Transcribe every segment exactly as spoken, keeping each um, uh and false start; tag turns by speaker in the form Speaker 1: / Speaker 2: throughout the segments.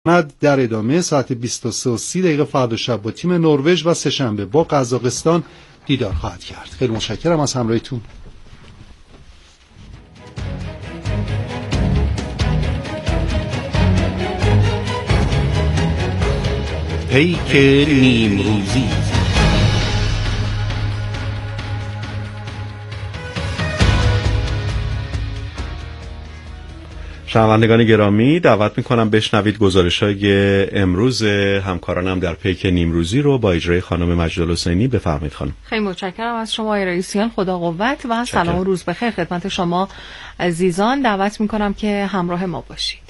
Speaker 1: در ادامه ساعت بیست و سه و سی دقیقه فردا شب با تیم نروژ و سه‌شنبه با قزاقستان دیدار خواهد کرد. خیلی متشکرم از همراهیتون.
Speaker 2: پیک نیمروزی. شنوندگان گرامی، دعوت میکنم بشنوید گزارش‌های امروز همکارانم در پیک نیمروزی رو با اجرای خانم مجدالحسینی. بفرمایید خانم.
Speaker 3: خیلی متشکرم از شما آقای رئیسیان. خدا قوت و سلام و روز بخیر خدمت شما عزیزان. دعوت میکنم که همراه ما باشید.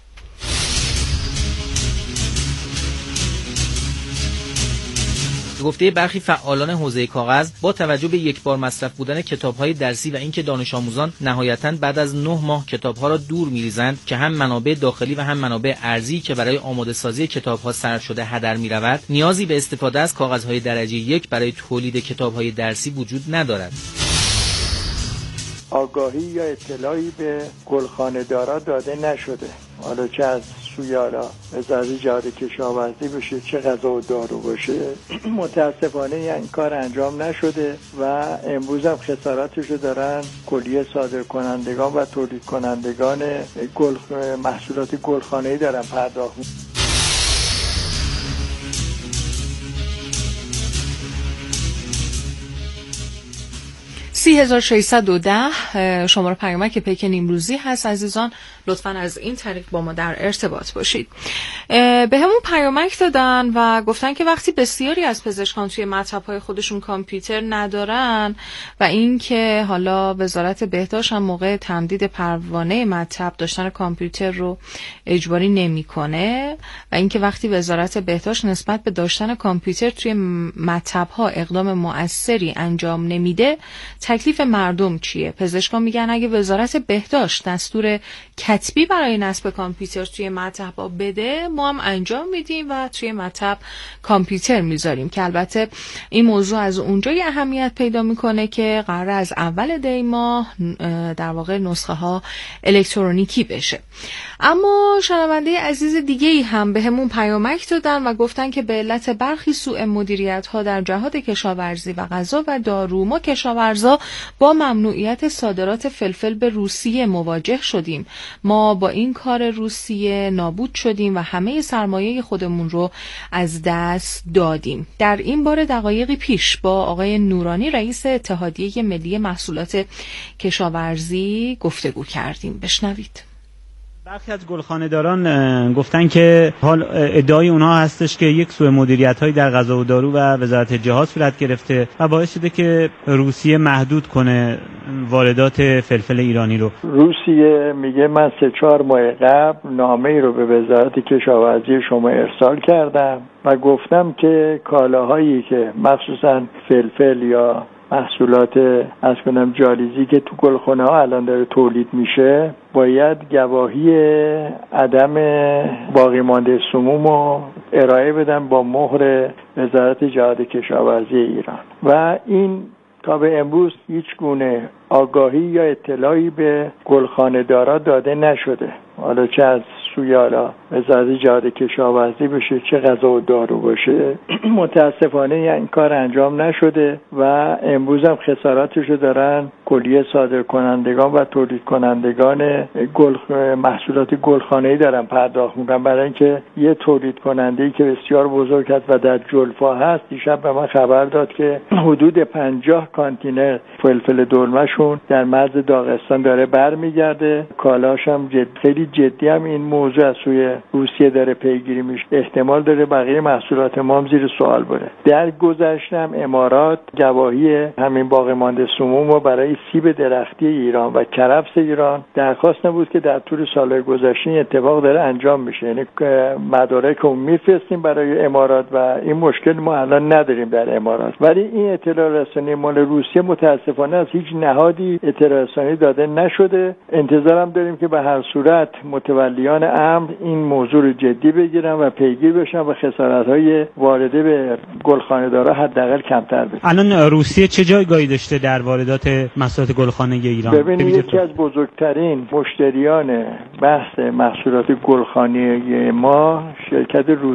Speaker 4: گفته برخی فعالان حوزه کاغذ، با توجه به یک بار مصرف بودن کتاب‌های درسی و اینکه دانش آموزان نهایتاً بعد از نه ماه کتاب‌ها را دور می‌ریزند که هم منابع داخلی و هم منابع ارزی که برای آماده سازی کتاب‌ها صرف شده هدر می‌رود، نیازی به استفاده از کاغذهای درجه یک برای تولید کتاب‌های درسی وجود ندارد.
Speaker 5: آگاهی یا اطلاعی به گلخانه‌دارا داده نشده، حالا چه از سوی حالا وزارت جهاد کشاورزی بشه چه غذا و دارو باشه. متاسفانه این کار انجام نشده و امروز هم خساراتشو دارن کلیه صادر کنندگان و تولید کنندگان گل محصولات گلخانه‌ای دارن پرداخت.
Speaker 3: سی هزار و ششصد و ده شماره پیامک پیک نیمروزی هست. عزیزان لطفاً از این طریق با ما در ارتباط باشید. به همون پیامک دادن و گفتن که وقتی بسیاری از پزشکان توی مطب‌های خودشون کامپیوتر ندارن و اینکه حالا وزارت بهداشت هم موقع تمدید پروانه مطب داشتن کامپیوتر رو اجباری نمی‌کنه و اینکه وقتی وزارت بهداشت نسبت به داشتن کامپیوتر توی مطب‌ها اقدام مؤثری انجام نمیده، تکلیف مردم چیه؟ پزشکان میگن اگه وزارت بهداشت دستور کتبی برای نصب کامپیوتر توی مطب‌ها بده، ما هم انجام میدیم و توی مطب کامپیوتر میذاریم، که البته این موضوع از اونجای اهمیت پیدا میکنه که قرار از اول دی ماه در واقع نسخه ها الکترونیکی بشه. اما شنونده عزیز دیگه ای هم به همون پیامک دادن و گفتن که به علت برخی سوء مدیریت ها در جهاد کشاورزی و غذا و دارو، ما کشاورزا با ممنوعیت صادرات فلفل به روسیه مواجه شدیم. ما با این کار روسیه نابود شدیم و همه سرمایه خودمون رو از دست دادیم. در این باره دقایقی پیش با آقای نورانی رئیس اتحادیه ملی محصولات کشاورزی گفتگو کردیم. بشنوید.
Speaker 6: برخی از گلخانه‌داران گفتن که حال ادعای اونها هستش که یک سوء مدیریت‌هایی در غذا و دارو و وزارت جهاد صورت گرفته و باعث شده که روسیه محدود کنه واردات فلفل ایرانی رو.
Speaker 5: روسیه میگه من سه چهار ماه قبل نامه‌ای رو به وزارت کشاورزی شما ارسال کردم و گفتم که کالاهایی که مخصوصاً فلفل یا محصولات از کنم جالیزی که تو گلخانه ها الان داره تولید میشه، باید گواهی عدم باقی مانده سموم رو ارائه بدن با مهر وزارت جهاد کشاورزی ایران و این تا به امروز هیچ گونه آگاهی یا اطلاعی به گلخانه‌دارا داده نشده، حالا چه از سوی حالا وزارت جهاد کشاورزی بشه چه غذا و دارو باشه. متاسفانه این کار انجام نشده و امروز هم خساراتشو دارن کلیه صادر کنندگان و تولید کنندگان گل محصولات گلخانه‌ای دارن پرداخت میکنن، برای اینکه یه تولید کننده‌ای که بسیار بزرگ است و در جلفا هست دیشب به من خبر داد که حدود پنجاه کانتینر فلفل دلمه‌شون در مرز داغستان داره برمیگرده. کالاش هم جد خیلی جدی هم این موضوع از سوی روسیه داره پیگیری میشه، احتمال داره بقیه محصولات ما هم زیر سوال بره. در گذشته هم امارات گواهی همین باقی مانده سموم رو برای سیب درختی ایران و کرفس ایران درخواست نبود که در طول سالهای گذشته این اتفاق داره انجام میشه، یعنی مدارک رو میفرستیم برای امارات و این مشکل ما الان نداریم در امارات، ولی این اطلاع رسانی مال روسیه متاسفانه از هیچ نهادی اطلاع رسانی داده نشده. انتظارم داریم که به هر صورت متولیان امر این موضوع رو جدی بگیرن و پیگیر بشن و خسارت‌های وارده به گلخانه‌دارا حداقل کمتر بشه.
Speaker 6: الان روسیه چه جایگاهی داشته در واردات محصولات گلخانه ایران؟
Speaker 5: ببینید یکی از بزرگترین مشتریان بحث محصولات گلخانه‌ای ما شرکت رو...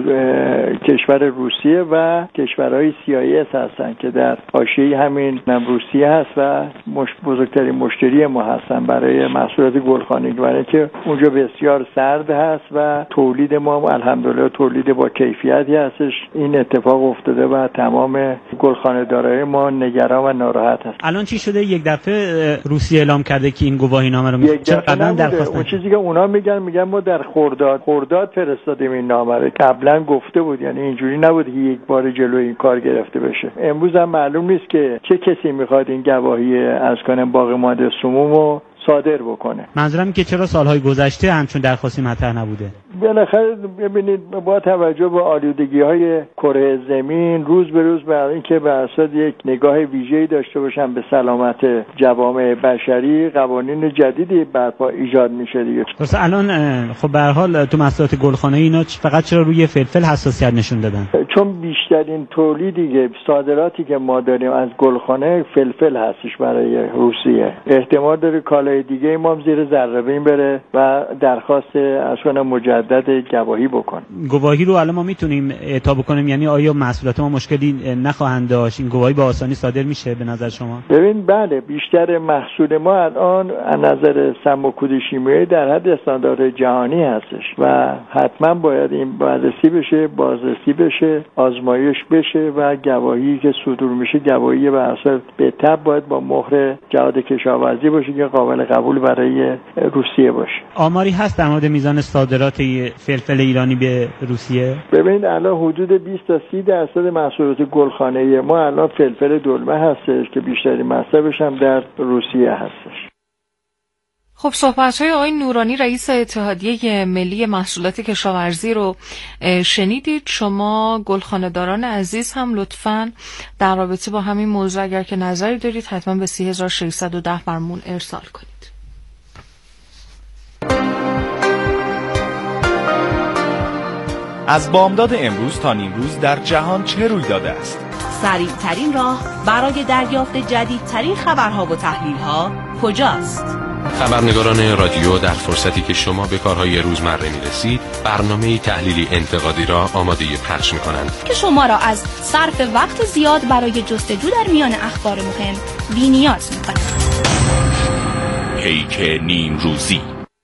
Speaker 5: کشور روسیه و کشورهای سی آی اس هستن که در حاشیه همین روسیه هست و مش... بزرگترین مشتری ما هستن برای محصولات گلخانه‌ای، برای که اونجا بسیار سرد هست و تولید ما الحمدلله تولید با کیفیتی هستش. این اتفاق افتاده و تمام گلخانه‌دارای ما نگران و ناراحت هست.
Speaker 6: الان چی شده یک دفعه روسیه اعلام کرده که این گواهینامه رو
Speaker 5: می‌خواد؟ قبلا درخواست اون چیزی که اونا میگن میگن ما در خرداد خرداد فرستادیم این نامه رو. قبلا گفته بود، یعنی اینجوری نبود که یک بار جلوی این کار گرفته بشه. امروز هم معلوم نیست که چه کسی میخواد این گواهی از کنم باقی مانده سمومو صادر بکنه.
Speaker 6: منظورم که چرا سالهای گذشته همچون درخواستی مطرح نبوده؟
Speaker 5: بالاخره ببینید با توجه به آلودگی‌های کره زمین روز به روز برای اینکه به اساس یک نگاه ویژه‌ای داشته باشن به سلامت جوامع بشری قوانین جدیدی برپا ایجاد میشه دیگه.
Speaker 6: واسه الان خب به هر حال تو محصولات گلخانه‌ای اینا فقط چرا روی فلفل حساسیت نشون دادن؟
Speaker 5: چون بیشترین تولیدی صادراتی که ما داریم از گلخانه فلفل هستش برای روسیه. احتمال داره کالای دیگه ما زیر ذره بین بره و درخواست اصلا مجدد گواهی بکن.
Speaker 6: گواهی رو الان ما میتونیم اعطا بکنیم، یعنی آیا محصولات ما مشکلی نخواهند داشت؟ این گواهی با آسانی صادر میشه به نظر شما؟
Speaker 5: ببین بله، بیشتر محصول ما الان از نظر سم و کود شیمیایی در حد استاندارد جهانی هستش و حتما باید این بررسی بشه، بازرسی بشه، آزمایش بشه و گواهی که صدور میشه گواهی به اساس به تبع باید با مهر جهاد کشاورزی باشه که قابل قبول برای روسیه باشه.
Speaker 6: آماری هست در مورد میزان صادرات فلفل ایرانی به روسیه؟
Speaker 5: ببینید الان حدود بیست تا سی درصد محصولات گلخانه‌ای ما الان فلفل دلمه هستش که بیشتری مصرفش هم در روسیه هستش.
Speaker 3: خب صحبت‌های آقای نورانی رئیس اتحادیه ملی محصولات کشاورزی رو شنیدید. شما گلخانه‌داران عزیز هم لطفاً در رابطه با همین موضوع اگر که نظری دارید حتما به سه هزار و ششصد و ده برمون ارسال کنید.
Speaker 7: از بامداد امروز تا نیمروز در جهان چه روی داده است؟
Speaker 8: سریع ترین راه برای دریافت جدیدترین خبرها و تحلیل‌ها کجاست؟
Speaker 9: خبرنگاران رادیو در فرصتی که شما به کارهای روزمره می‌رسید، برنامه تحلیلی انتقادی را آماده پخش می‌کنند
Speaker 8: که شما را از صرف وقت زیاد برای جستجو در میان اخبار مهم بی‌نیاز می‌کند.
Speaker 9: پیک نیمروزی.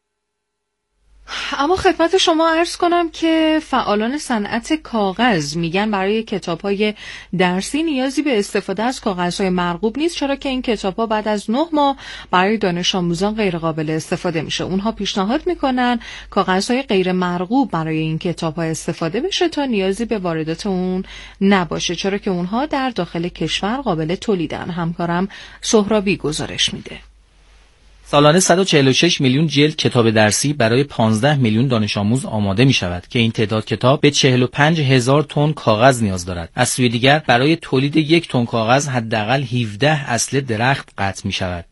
Speaker 3: اما خدمت شما عرض کنم که فعالان صنعت کاغذ میگن برای کتاب‌های درسی نیازی به استفاده از کاغذهای مرغوب نیست، چرا که این کتاب‌ها بعد از نه ماه برای دانش آموزان غیر قابل استفاده میشه. اونها پیشنهاد میکنن کاغذهای غیر مرغوب برای این کتاب‌ها استفاده بشه تا نیازی به واردات اون نباشه، چرا که اونها در داخل کشور قابل تولیدن. همکارم سهرابی گزارش میده.
Speaker 4: سالانه صد و چهل و شش میلیون جلد کتاب درسی برای پانزده میلیون دانش آموز آماده می شود که این تعداد کتاب به چهل و پنج هزار تن کاغذ نیاز دارد. از سوی دیگر برای تولید یک تن کاغذ حداقل هفده اصل درخت قطع می شود.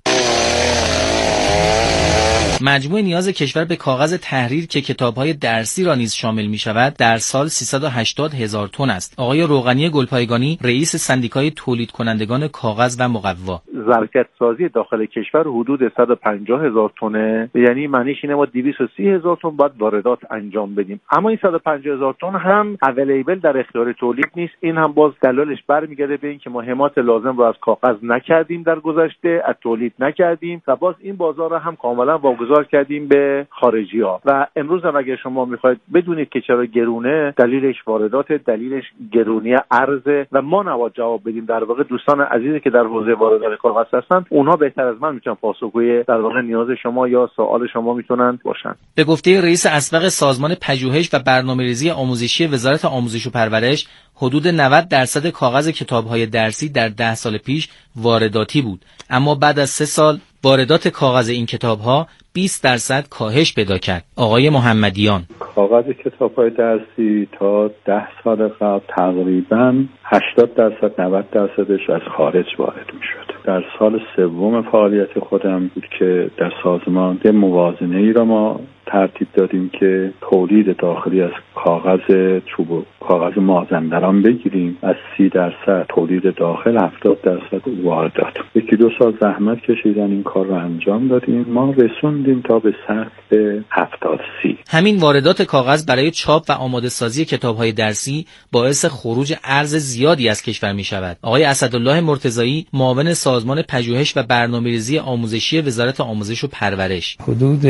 Speaker 4: مجموع نیاز کشور به کاغذ تحریر که کتاب‌های درسی را نیز شامل می‌شود در سال سیصد و هشتاد هزار تن است. آقای روغنی گلپایگانی رئیس سندیکای تولید کنندگان کاغذ و مقوا:
Speaker 10: ظرفیت سازی داخل کشور حدود صد و پنجاه هزار تنه، یعنی معنیش اینه ما دویست و سی هزار تن باید واردات انجام بدیم. اما این صد و پنجاه هزار تن هم اویلیبل در اختیار تولید نیست. این هم باز دلالش برمیگرده به اینکه ما حمایت لازم رو از کاغذ نکردیم در گذشته، از تولید نکردیم و باز این بازار را هم کاملا واگذار کردیم به خارجی ها. و امروز هم اگر شما میخواید بدونید که چرا گرونه، دلیلش واردات، دلیلش گرونی ارز و ما نباید جواب بدیم. در واقع دوستان عزیزی که در حوزه واردات کاغذ هستن اونها بهتر از من میتونن پاسخگوی در واقع نیاز شما یا سوال شما میتونن باشن.
Speaker 4: به گفته رئیس اسبق سازمان پژوهش و برنامه‌ریزی آموزشی وزارت آموزش و پرورش، حدود نود درصد کاغذ کتاب‌های درسی در ده سال پیش وارداتی بود، اما بعد از سه سال واردات کاغذ این کتاب‌ها بیست درصد کاهش پیدا کرد. آقای محمدیان:
Speaker 11: کاغذ کتاب‌های درسی تا ده سال قبل تقریباً هشتاد درصد نود درصدش از خارج وارد می‌شد. در سال سوم فعالیت خودم بود که در سازمان یه موازنه‌ای را ما ترتیب دادیم که تولید داخلی از کاغذ چوب و کاغذ مازندران بگیریم، از سی درصد تولید داخل هفتاد درصد واردات. یکی دو سال زحمت کشیدن این کار رو انجام دادیم، ما رسوندیم تا به سطح هفتاد سی.
Speaker 4: همین واردات کاغذ برای چاپ و آماده سازی کتاب‌های درسی باعث خروج ارز زیادی از کشور می شود. آقای اسدالله مرتضایی، معاون سازمان پژوهش و برنامه‌ریزی آموزشی وزارت آموزش و پرورش:
Speaker 12: حدود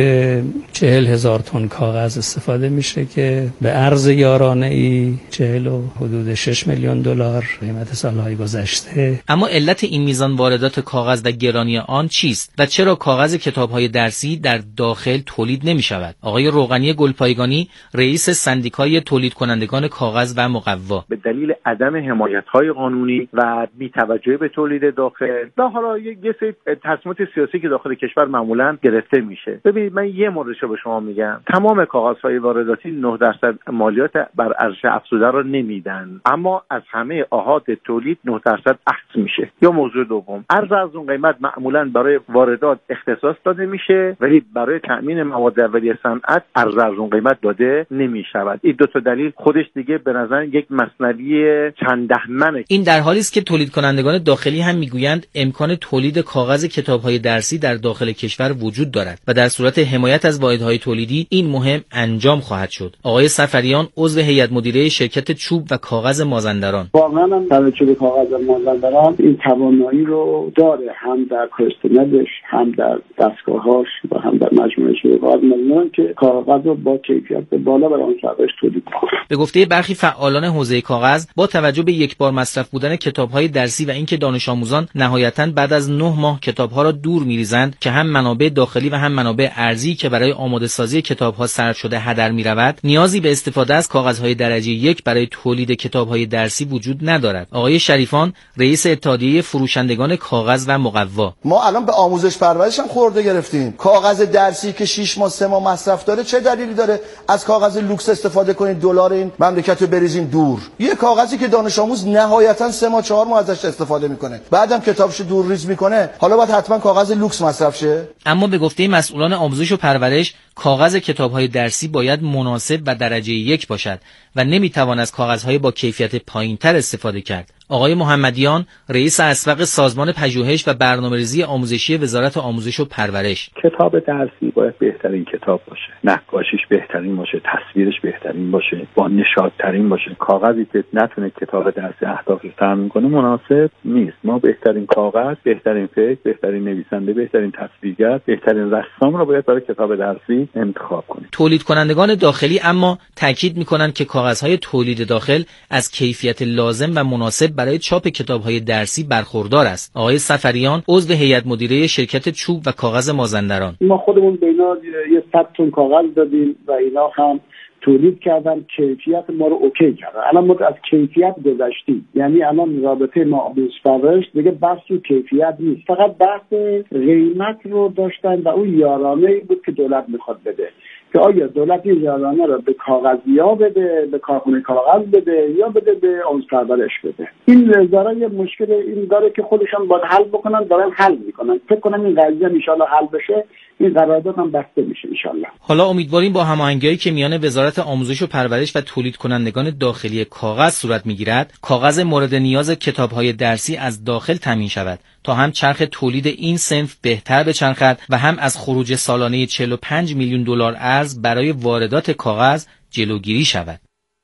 Speaker 12: چهل هزار تن کاغذ استفاده میشه که به ارز یارانه‌ای چهل و حدود شش میلیون دلار قیمت سالهای گذشته.
Speaker 4: اما علت این میزان واردات کاغذ و گرانی آن چیست و چرا کاغذ کتاب‌های درسی در داخل تولید نمی شود؟ آقای روغنی گلپایگانی، رئیس سندیکای تولید کنندگان کاغذ و مقوا:
Speaker 10: به دلیل عدم حمایت‌های قانونی و بی‌توجهی به تولید داخل و حالا یه سری تصمیمات سیاسی که داخل کشور معمولاً گرفته میشه. ببینید من یه موردشو به شما میگم، تمام کاغذهای وارداتی نه درصد مالیات بر ارزش افزوده رو نمیدن، اما از همه احاد تولید نه درصد اخذ میشه. یا موضوع دوم، ارز از اون قیمت معمولاً برای واردات اختصاص داده میشه ولی برای تأمین مواد اولیه صنعت ارز از اون قیمت داده نمیشود. این دو تا دلیل خودش دیگه به نظر یک مثنوی چند دهمنه.
Speaker 4: این در حالی است که تولید کنندگان داخلی هم میگویند امکان تولید کاغذ کتاب‌های درسی در داخل کشور وجود دارد و در صورت حمایت از واحدهای تولیدی این مهم انجام خواهد شد. آقای سفریان، عضو هیئت مدیره شرکت چوب و کاغذ مازندران:
Speaker 13: واقعا هم توجه به کاغذ مازندران این توانایی رو داره، هم در کاستمرش، هم در دستگاه‌هاش و هم در مجموعه شرکات مازندران که کاغذ رو با کیفیت بالا برای آن سرش تولید کنه.
Speaker 4: به گفته برخی فعالان حوزه کاغذ، با توجه به یک بار مصرف بودن کتاب‌های درسی و اینکه دانش آموزان نهایتاً بعد از نه ماه کتاب‌ها را دور می‌ریزند که هم منابع داخلی و هم منابع ارزی که برای آماده سازی کتاب‌ها صرف شده هدر می‌رود، نیازی به استفاده از کاغذهای درجه یک برای تولید کتاب‌های درسی وجود ندارد. آقای شریفان، رئیس اتحادیه فروشندگان کاغذ و مقوا:
Speaker 14: ما الان به آموزش پرورش هم خورده گرفتیم. کاغذ درسی که شش ماه سه ماه مصرف داره چه دلیلی داره از کاغذ لوکس استفاده کنید دلار این مملکت رو بریزین دور؟ یه کاغذی که دانش آموز نهایتا سه ماه چهار ماه ازش استفاده میکنه، بعدم کتابشو دور ریز میکنه، حالا باید حتما کاغذ لوکس مصرف شه؟
Speaker 4: اما به گفته مسئولان آموزش و پرورش، کاغذ کتاب‌های درسی باید مناسب و درجه یک باشد و نمیتوان از کاغذهای با کیفیت پایین‌تر استفاده کرد. آقای محمدیان، رئیس اسبق سازمان پژوهش و برنامه‌ریزی آموزشی وزارت آموزش و پرورش:
Speaker 11: کتاب درسی باید بهترین کتاب باشه، نقاشیش بهترین باشه، تصویرش بهترین باشه، با نشادترین باشه. کاغذی که نتونه کتاب درسی اهدافش رو تامین کنه مناسب نیست. ما بهترین کاغذ، بهترین فکر، بهترین نویسنده، بهترین تصویرگر، بهترین رسام رو باید برای کتاب درسی انتخاب کنیم.
Speaker 4: تولید کنندگان داخلی اما تاکید می‌کنند که کاغذهای تولید داخل از کیفیت لازم و مناسب برای چاپ کتاب‌های درسی برخوردار است. آقای سفریان، عضو هیئت مدیره شرکت چوب و کاغذ مازندران:
Speaker 13: ما خودمون به اینا یه صد تن کاغذ دادیم و اینا هم تولید کردن، کیفیت ما رو اوکی کردن. الان ما از کیفیت گذشتیم، یعنی الان رابطه ما آموزش پرورش دیگه بحث رو کیفیت نیست، فقط بحث قیمت رو داشتن و اون یارانه‌ای بود که دولت میخواد بده که آیا دولت این یارانه رو به کاغذیا بده، به کارخونه کاغذ بده یا بده به آموزش پرورش بده. این وزارت یه مشکل این داره که خودشان باید حل بکنن، دارن حل میکنن. فکر کنم این قضیه ان شاءالله حل بشه، این قرارداد هم بسته میشه ان شاءالله.
Speaker 4: حالا امیدواریم با هماهنگی‌هایی که میان وزارت آموزش و پرورش و تولید کنندگان داخلی کاغذ صورت میگیرد، کاغذ مورد نیاز کتاب‌های درسی از داخل تامین شود تا هم چرخ تولید این صنف بهتر بچرخد و هم از خروج سالانه چهل و پنج میلیون دلار ارز برای واردات کاغذ جلوگیری شود.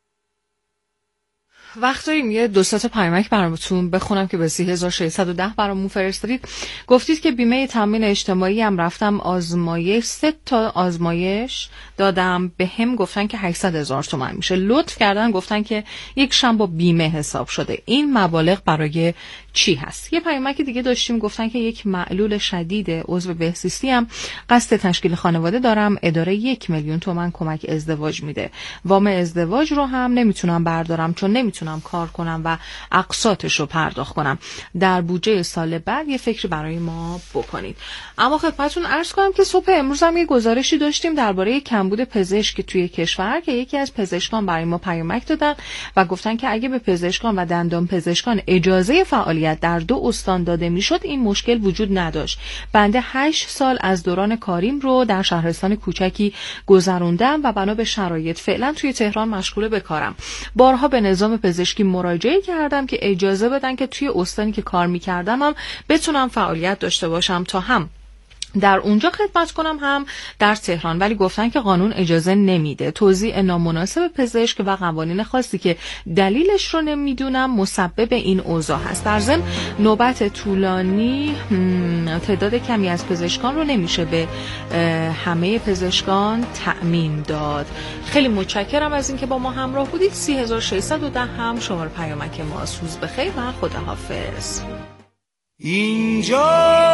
Speaker 3: وقت داریم یه دو تا پیامک براتون بخونم که به سه هزار و ششصد و ده برامون فرستادید. گفتید که بیمه تامین اجتماعی هم رفتم آزمایش، سه تا آزمایش دادم، به هم گفتن که هشتصد هزار تومان میشه. لطف کردن گفتن که یک شنبه با بیمه حساب شده. این مبالغ برای چی هست؟ یه پیامک دیگه داشتیم، گفتن که یک معلول شدید عضو بهزیستی هم قصد تشکیل خانواده دارم، اداره یک میلیون تومان کمک ازدواج میده. وام ازدواج رو هم نمیتونم بردارم چون نمیتونم بتونم کار کنم و اقساطش رو پرداخت کنم. در بودجه سال بعد یه فکری برای ما بکنید. اما خدمتتون عرض کنم که صبح امروز هم یه گزارشی داشتیم درباره کمبود پزشک توی کشور که یکی از پزشکان برای ما پیامک دادن و گفتن که اگه به پزشکان و دندان پزشکان اجازه فعالیت در دو استان داده میشد این مشکل وجود نداشت. بنده هشت سال از دوران کاریم رو در شهرستان کوچکی گذروندم و بنا به شرایط فعلا توی تهران مشغول به کارم. بارها به نظام پزشکی مراجعه کردم که اجازه بدن که توی استانی که کار میکردم هم بتونم فعالیت داشته باشم تا هم در اونجا خدمت کنم هم در تهران، ولی گفتن که قانون اجازه نمیده. توزیع نامناسب پزشک و قوانین خاصی که دلیلش رو نمیدونم مسبب این اوضاع هست. در ضمن نوبت طولانی تعداد کمی از پزشکان رو نمیشه به همه پزشکان تأمین داد. خیلی متشکرم از اینکه با ما همراه بودید. سه هزار و ششصد و ده هم شماره پیامک ما. روز بخیر و خداحافظ.
Speaker 15: اینجا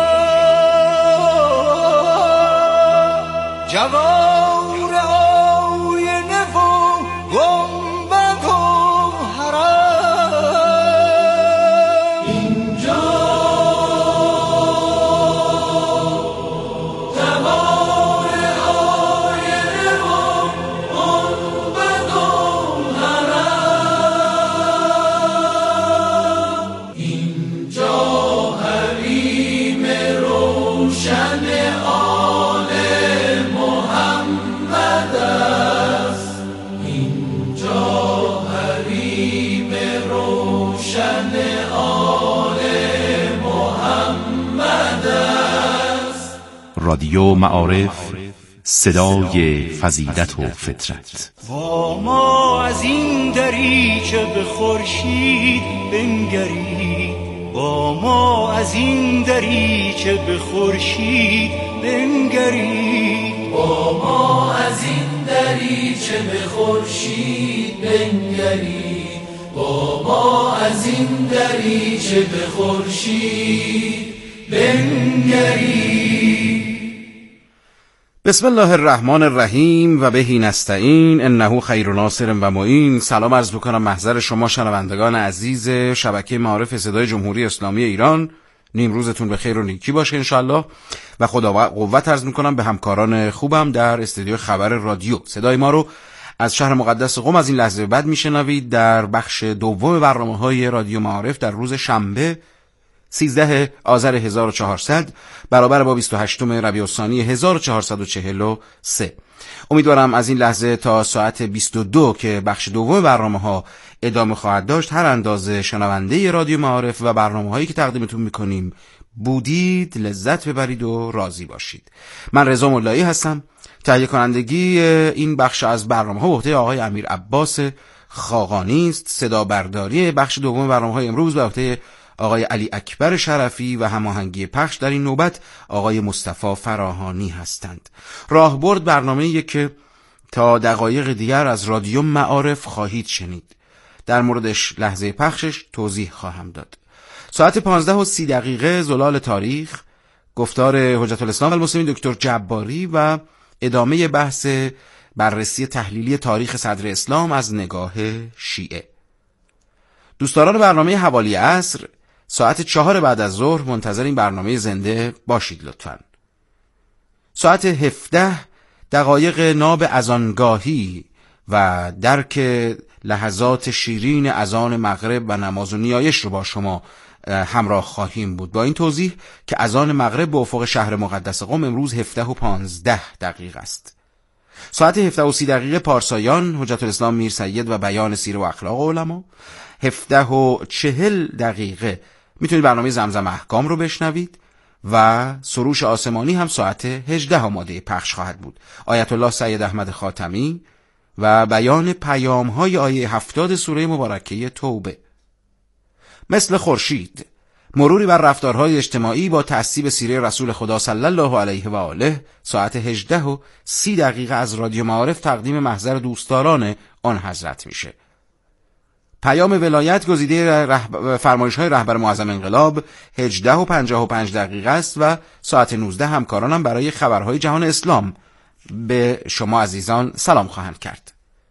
Speaker 15: جوار آینه و گنبد و حرم، اینجا جوار آینه و گنبد و حرم، اینجا حریم روشن
Speaker 16: رادیو معارف، صدای فضیلت و فطرت.
Speaker 15: با ما از این دری که به خورشید بنگرید، با ما از این دری که به خورشید بنگرید، با ما از این دری که به خورشید بنگرید، با ما از این دری که به خورشید بنگرید.
Speaker 17: بسم الله الرحمن الرحیم و بهی نستعین انه خیر ناصر و معین. سلام عرض میکنم محضر شما شنوندگان عزیز شبکه معارف صدای جمهوری اسلامی ایران. نیمروزتون به خیر و نیکی باشه انشالله و خدا قوت عرض میکنم به همکاران خوبم در استودیو خبر رادیو. صدای ما رو از شهر مقدس قم از این لحظه بعد میشنوید در بخش دوم برنامه‌های رادیو معارف در روز شنبه سیزده آذر هزار و چهارصد برابر با بیست و هشتم ربیع الثانی هزار و چهارصد و چهل و سه. امیدوارم از این لحظه تا ساعت بیست و دو که بخش دوم برنامه‌ها ادامه خواهد داشت هر اندازه شنونده رادیو معارف و برنامه‌هایی که تقدیمتون می‌کنیم بودید، لذت ببرید و راضی باشید. من رضا مولایی هستم. تهیه کنندگی این بخش از برنامه‌ها به عهده آقای امیر عباس خاقانی است. صدا برداری بخش دوم برنامه‌های امروز به عهده آقای علی اکبر شرفی و هماهنگی پخش در این نوبت آقای مصطفی فراهانی هستند. راهبرد برنامه‌ای که تا دقایق دیگر از رادیو معارف خواهید شنید. در موردش لحظه پخشش توضیح خواهم داد. ساعت پانزده و سی دقیقه زلال تاریخ، گفتار حجت الاسلام و المسلمین دکتر جباری و ادامه بحث بررسی تحلیلی تاریخ صدر اسلام از نگاه شیعه. دوستداران برنامه حوالی عصر ساعت چهار بعد از ظهر منتظر این برنامه زنده باشید لطفاً. ساعت هفده دقایق ناب اذانگاهی و درک لحظات شیرین اذان مغرب و نماز و نیایش رو با شما همراه خواهیم بود، با این توضیح که اذان مغرب به افق شهر مقدس قم امروز هفده و پانزده دقیقه است. ساعت هفده و سی دقیقه پارسایان، حجت الاسلام میر سید و بیان سیر و اخلاق علما. هفده و چهل دقیقه میتونید برنامه زمزم احکام رو بشنوید و سروش آسمانی هم ساعت هجده آماده پخش خواهد بود. آیت الله سید احمد خاتمی و بیان پیام های آیه هفتاد سوره مبارکه توبه. مثل خورشید، مروری بر رفتارهای اجتماعی با تعصیب سیره رسول خدا صلی الله علیه و آله ساعت هجده و سی دقیقه از رادیو معارف تقدیم محضر دوستداران آن حضرت میشه. پیام ولایت گزیده رهب... فرمایش های رهبر معظم انقلاب هجده و پنجاه و پنج دقیقه است و ساعت نوزده همکارانم برای خبرهای جهان اسلام به شما عزیزان سلام خواهند کرد.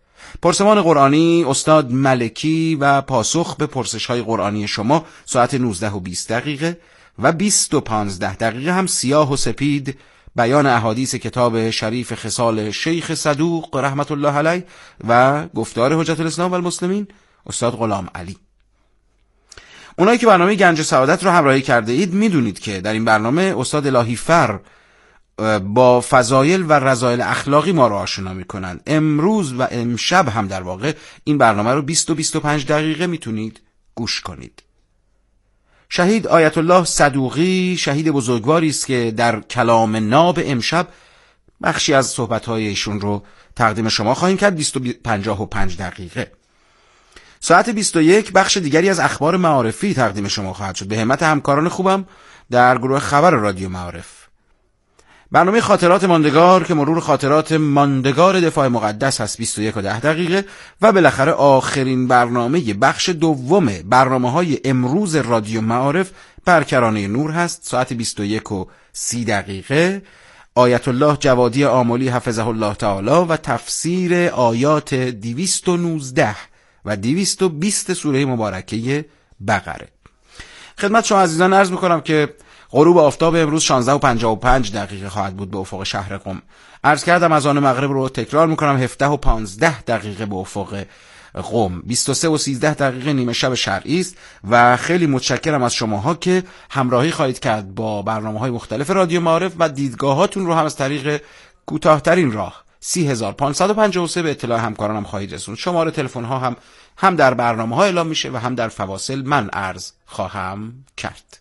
Speaker 17: پرسمان قرآنی استاد ملکی و پاسخ به پرسش های قرآنی شما ساعت نوزده و بیست دقیقه و بیست و پانزده دقیقه هم سیاه و سپید بیان احادیث کتاب شریف خصال شیخ صدوق رحمت الله علیه و گفتار حجت الاسلام و المسلمین استاد غلام علی. اونایی که برنامه گنج سعادت رو همراهی کرده اید میدونید که در این برنامه استاد الهی فر با فضایل و رذایل اخلاقی ما رو آشنا میکنن. امروز و امشب هم در واقع این برنامه رو بیست و بیست و پنج دقیقه میتونید گوش کنید. شهید آیت الله صدوقی شهید بزرگواری است که در کلام ناب امشب بخشی از صحبت‌های ایشون رو تقدیم شما خواهیم کرد. بیست و پنجاه و پنج دقیقه. ساعت بیست و یک بخش دیگری از اخبار معارفی تقدیم شما خواهد شد به همت همکاران خوبم در گروه خبر رادیو معارف. برنامه خاطرات ماندگار که مرور خاطرات ماندگار دفاع مقدس هست بیست و یک و ده دقیقه و بالاخره آخرین برنامه بخش دوم برنامه‌های امروز رادیو معارف بر کرانه نور هست ساعت بیست و یک و سی دقیقه. آیت الله جوادی آملی حفظه الله تعالی و تفسیر آیات دویست و نوزده و دویست و بیست سوره مبارکه بقره. خدمت شما عزیزان عرض میکنم که غروب آفتاب امروز شانزده و پنجاه و پنج دقیقه خواهد بود به افق شهر قم. عرض کردم اذان مغرب رو تکرار میکنم هفده و پانزده دقیقه به افق قم. بیست و سه و سیزده دقیقه نیمه شب شرعی است و خیلی متشکرم از شماها که همراهی خواهید کرد با برنامه‌های مختلف رادیو معارف و دیدگاهاتون رو هم از طریق کوتاه‌ترین راه سی هزار و پانصد و پنجاه و سه به اطلاع همکارانم خواهید رسوند. شماره تلفن ها هم هم در برنامه‌ها اعلام میشه و هم در فواصل من عرض خواهم کرد.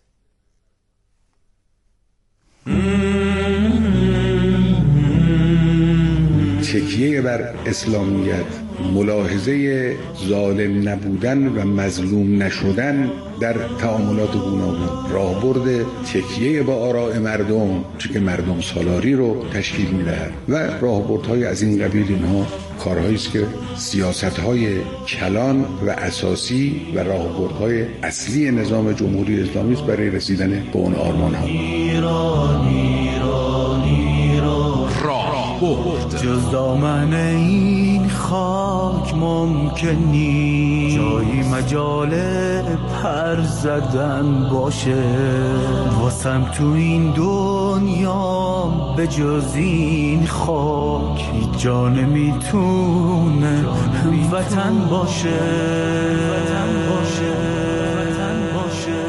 Speaker 18: تکیه بر اسلامیت، ملاحظه ظالم نبودن و مظلوم نشدن در تعاملات گوناگون، راهبرد تکیه با آراء مردم چه که مردم سالاری رو تشکیل می‌دهد و راهبردهای از این قبیل، اینها کارهایی است که سیاست‌های کلان و اساسی و راهبردهای اصلی نظام جمهوری اسلامی است برای رسیدن به اون آرمان‌ها.
Speaker 15: ایران ایران ایران راهبرد جز دامن این خاک ممکن نیست جایی مجال پر زدن باشه واسم تو این دنیا به جز این خاک هیچ جا نمیتونه وطن باشه وطن باشه وطن باشه.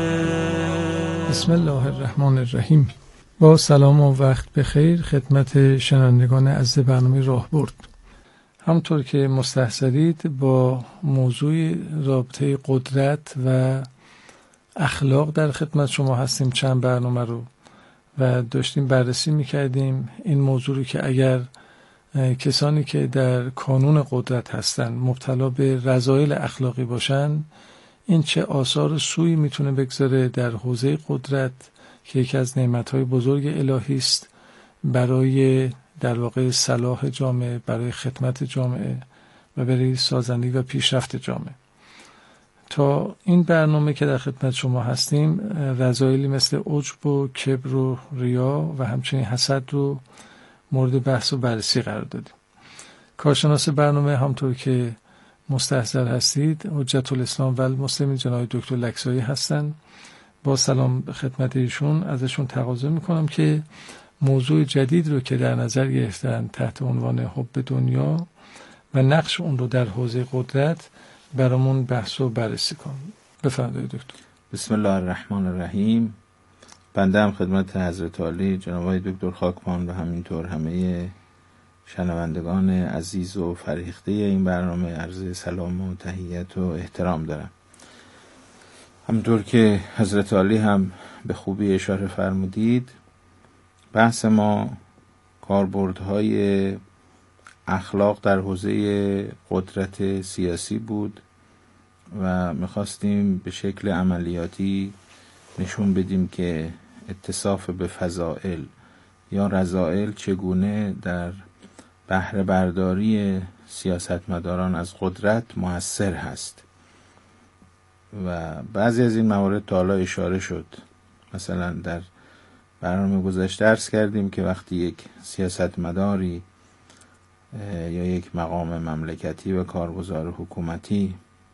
Speaker 19: بسم الله الرحمن الرحیم. با سلام و وقت بخیر خدمت شنوندگان عزیز برنامه راهبرد. همطور که مستحضرید با موضوع رابطه قدرت و اخلاق در خدمت شما هستیم چند برنامه رو و داشتیم بررسی میکردیم این موضوع رو که اگر کسانی که در کانون قدرت هستن مبتلا به رذایل اخلاقی باشن این چه آثار سوی میتونه بگذاره در حوزه قدرت که یکی از نعمتهای بزرگ الهی است برای در واقع صلاح جامعه، برای خدمت جامعه و برای سازندگی و پیشرفت جامعه. تا این برنامه که در خدمت شما هستیم رذایلی مثل عجب و کبر و ریا و همچنین حسد رو مورد بحث و بررسی قرار دادیم. کارشناس برنامه همطور که مستحضر هستید حجت الاسلام و المسلمین جناب دکتر لکسایی هستند. با سلام خدمت ایشون ازشون تقاضا میکنم که موضوع جدید رو که در نظر گرفتن تحت عنوان حب دنیا و نقش اون رو در حوزه قدرت برامون بحث و بررسی کنم. بفرمایید دکتر.
Speaker 20: بسم الله الرحمن الرحیم. بنده هم خدمت حضرت عالی جناب دکتر خاکپان و همینطور همه شنوندگان عزیز و فرهیخته این برنامه عرض سلام و تحیت و احترام دارم. همونطور که حضرت عالی هم به خوبی اشاره فرمودید بحث ما کاربردهای اخلاق در حوزه قدرت سیاسی بود و میخواستیم به شکل عملیاتی نشون بدیم که اتصاف به فضائل یا رذائل چگونه در بهره برداری سیاستمداران از قدرت مؤثر هست و بعضی از این موارد تا حالا اشاره شد. مثلا در برنامه گذشته عرض کردیم که وقتی یک سیاستمداری یا یک مقام مملکتی و کارگزار حکومتی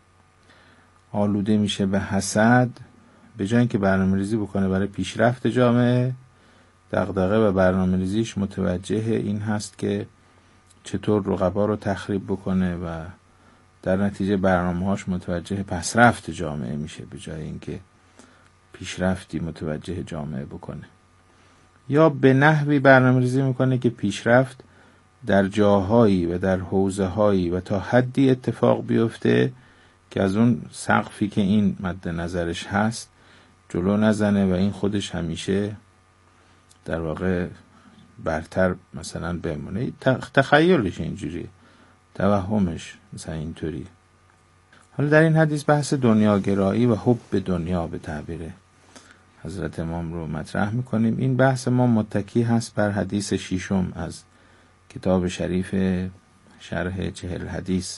Speaker 20: آلوده میشه به حسد، به جای اینکه برنامه‌ریزی بکنه برای پیشرفت جامعه، دغدغه و برنامه‌ریزیش متوجه این هست که چطور رقبا رو تخریب بکنه و در نتیجه برنامه‌هاش متوجه پسرفت جامعه میشه به جای اینکه پیشرفتی متوجه جامعه بکنه. یا به نحوی برنامه‌ریزی میکنه که پیشرفت در جاهایی و در حوزه‌هایی و تا حدی اتفاق بیفته که از اون سقفی که این مد نظرش هست جلو نزنه و این خودش همیشه در واقع برتر مثلا بمونه. تخیلش اینجوریه، توهمش مثلا اینطوری. حالا در این حدیث بحث دنیاگرایی و حب به دنیا به تعبیر حضرت امام رو مطرح میکنیم. این بحث ما متکی هست بر حدیث ششم از کتاب شریف شرح چهل حدیث.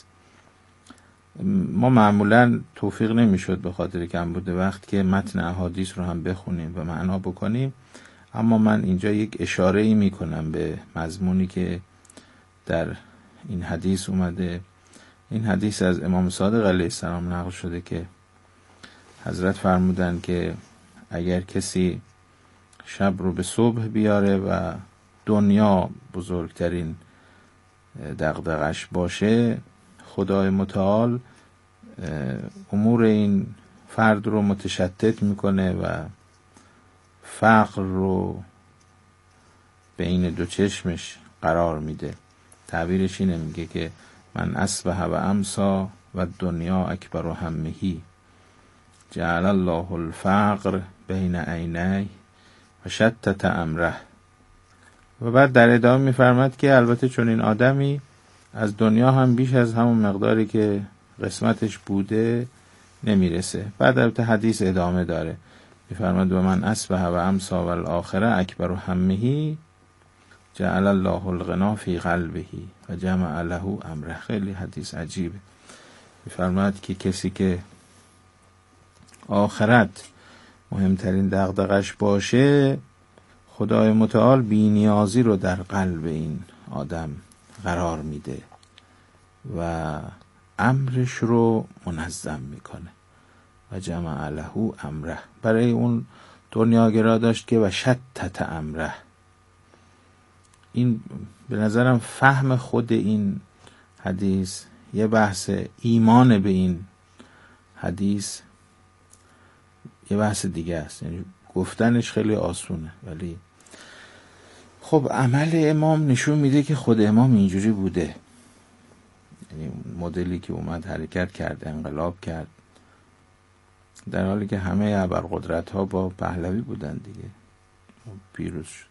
Speaker 20: ما معمولا توفیق نمیشد به خاطر کمبود وقت که متن احادیث رو هم بخونیم و معنا بکنیم، اما من اینجا یک اشاره ای میکنم به مضمونی که در این حدیث اومده. این حدیث از امام صادق علیه السلام نقل شده که حضرت فرمودن که اگر کسی شب رو به صبح بیاره و دنیا بزرگترین دغدغش باشه، خدای متعال امور این فرد رو متشتت میکنه و فقر رو بین دو چشمش قرار میده. تعبیرش اینه، میگه که من اصبح و امسا و دنیا اکبر و همهی جعل الله الفقر بین عینی و شتت امره. و بعد در ادامه میفرماد که البته چون این آدمی از دنیا هم بیش از همون مقداری که قسمتش بوده نمیرسه. بعد البته حدیث ادامه داره، میفرماد و من اصبح و امسا و الاخره اکبر و همهی جعل الله الغنا فی قلبه و جمع له امره. خیلی حدیث عجیبه. میفرماد که کسی که آخرت مهمترین دغدغش باشه، خدای متعال بی‌نیازی رو در قلب این آدم قرار میده و امرش رو منظم میکنه و جمع له امره. برای اون دنیاگرا داشت که و شتت امره. این به نظرم فهم خود این حدیث یه بحث، ایمان به این حدیث یه بحث دیگه است. یعنی گفتنش خیلی آسونه، ولی خب عمل امام نشون میده که خود امام اینجوری بوده. یعنی مدلی که اومد حرکت کرد، انقلاب کرد، در حالی که همه ابرقدرت ها با پهلوی بودن دیگه، پیروز شد.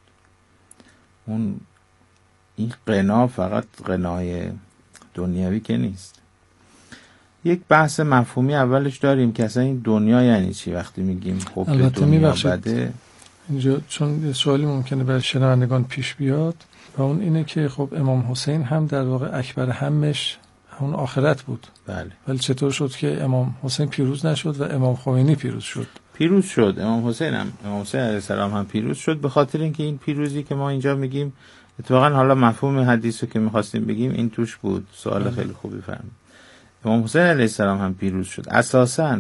Speaker 20: اون این قنا فقط قنای دنیوی که نیست. یک بحث مفهومی اولش داریم که اصلا این دنیا یعنی چی وقتی میگیم خب دنیا بده.
Speaker 19: اینجا چون سوالی ممکنه برای شنوندگان پیش بیاد و اون اینه که خب امام حسین هم در واقع اکبر همش همون آخرت بود.
Speaker 20: بله.
Speaker 19: ولی چطور شد که امام حسین پیروز نشد و امام خمینی پیروز شد؟
Speaker 20: پیروز شد امام حسین هم امام حسین علیه السلام هم پیروز شد، به خاطر اینکه این پیروزی که ما اینجا میگیم اتفاقا حالا مفهوم حدیثو که میخواستیم بگیم این توش بود. سوال خیلی خوبی فرمودید. امام حسین علیه السلام هم پیروز شد. اساساً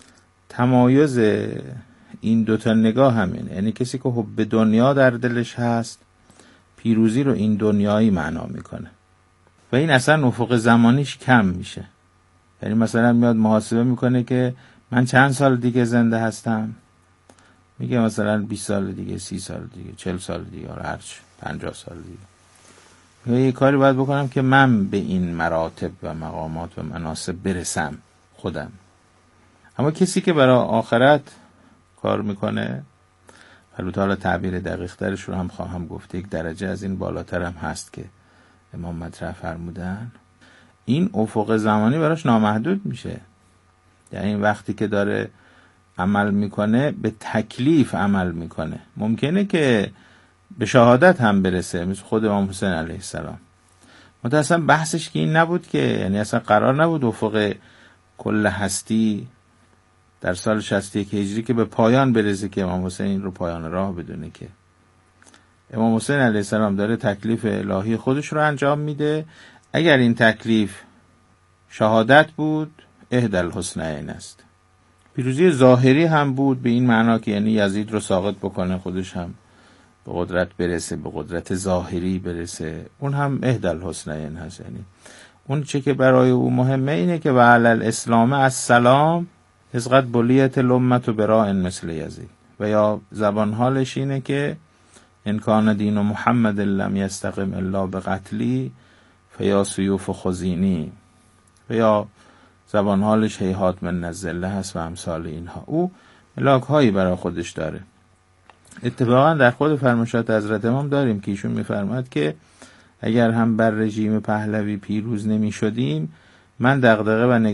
Speaker 20: تمایز این دوتا نگاه همینه، یعنی کسی که حب دنیا در دلش هست پیروزی رو این دنیایی معنا میکنه و این اصلا افق زمانیش کم میشه. یعنی مثلا میاد محاسبه میکنه که من چند سال دیگه زنده هستم، میگه مثلا بیست سال دیگه، سی سال دیگه، چهل سال دیگه، هرچی پنجاه سال دیگه. یا یه کاری باید بکنم که من به این مراتب و مقامات و مناصب برسم خودم. اما کسی که برای آخرت کار میکنه، البته حالا تعبیر دقیق ترش رو هم خواهم گفت، یک درجه از این بالاتر هم هست که امام مطرح فرمودن، این افق زمانی براش نامحدود میشه. یعنی وقتی که داره عمل میکنه به تکلیف عمل میکنه. ممکنه که به شهادت هم برسه، مثل خود امام حسین علیه السلام. متأسفانه بحثش که این نبود که، یعنی اصلا قرار نبود افق کل هستی در سال شصت و یک هجری که به پایان برسه که امام حسین رو پایان راه بدونه، که امام حسین علیه السلام داره تکلیف الهی خودش رو انجام میده. اگر این تکلیف شهادت بود احدی الحسنیین است. پیروزی ظاهری هم بود به این معنا که یعنی یزید رو ساقط بکنه، خودش هم به قدرت برسه، به قدرت ظاهری برسه، اون هم احدی الحسنیین هست. یعنی اون چه که برای او مهمه اینه که و علی الاسلام السلام از قد بلیت الامت و براء مثل یزید، و یا زبان حالش اینه که ان کان دین محمد لم یستقم الا بقتلی فیا سیوف خزینی، و یا زبان حالش هیهات من الذله هست و امثال اینها. او ملاک هایی برای خودش داره. اتفاقا در خود فرمایشات حضرت امام داریم که ایشون میفرماد که اگر هم بر رژیم پهلوی پیروز نمی شدیم، من دغدغه و